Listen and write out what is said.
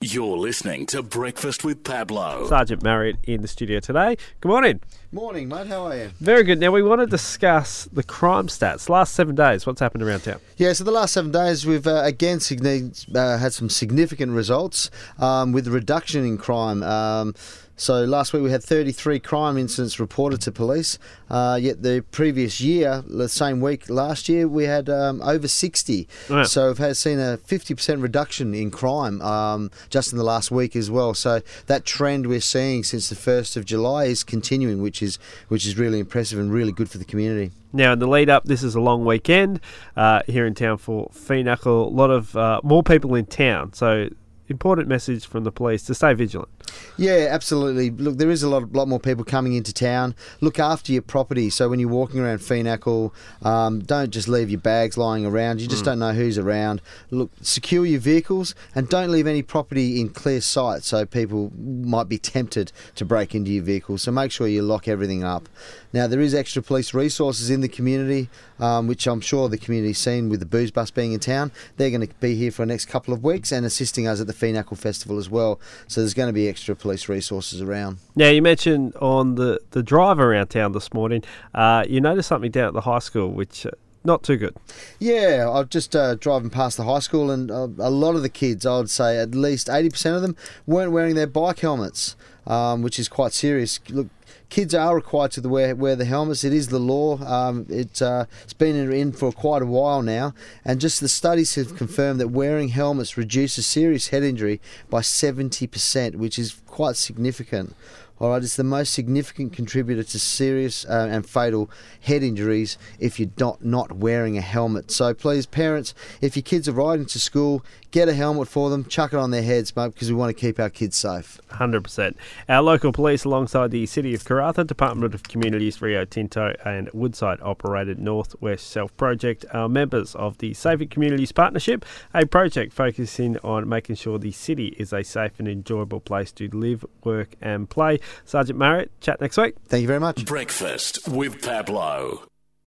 You're listening to Breakfast with Pablo. Sergeant Marriott in the studio today. Good morning. Morning, mate. How are you? Very good. Now, we want to discuss the crime stats. Last 7 days, what's happened around town? Yeah, so the last 7 days we've again had some significant results with the reduction in crime. So last week we had 33 crime incidents reported to police, yet the previous year, the same week last year, we had over 60. Wow. So we've seen a 50% reduction in crime just in the last week as well. So that trend we're seeing since the 1st of July is continuing, which is really impressive and really good for the community. Now, in the lead up, this is a long weekend here in town for Phenakle. A lot of more people in town, so important message from the police to stay vigilant. Yeah, absolutely. Look, there is a lot more people coming into town. Look after your property. So when you're walking around Phenakle, don't just leave your bags lying around. You just don't know who's around. Look, secure your vehicles and don't leave any property in clear sight so people might be tempted to break into your vehicle. So make sure you lock everything up. Now, there is extra police resources in the community, which I'm sure the community's seen with the booze bus being in town. They're going to be here for the next couple of weeks and assisting us at the Phenakle Festival as well. So there's going to be extra police resources around. Now, you mentioned on the drive around town this morning, you noticed something down at the high school, which not too good. Yeah, I was just driving past the high school and a lot of the kids, I would say at least 80% of them, weren't wearing their bike helmets, which is quite serious. Look, kids are required to wear the helmets. It is the law. It's been in for quite a while now. And just the studies have confirmed that wearing helmets reduces serious head injury by 70%, which is quite significant. All right, it's the most significant contributor to serious and fatal head injuries if you're not wearing a helmet. So please, parents, if your kids are riding to school, get a helmet for them, chuck it on their heads, mate, because we want to keep our kids safe. 100%. Our local police, alongside the City of Karratha, Department of Communities, Rio Tinto and Woodside-operated North West Self Project, are members of the Safer Communities Partnership, a project focusing on making sure the city is a safe and enjoyable place to live, work and play. Sergeant Marriott, chat next week. Thank you very much. Breakfast with Pablo.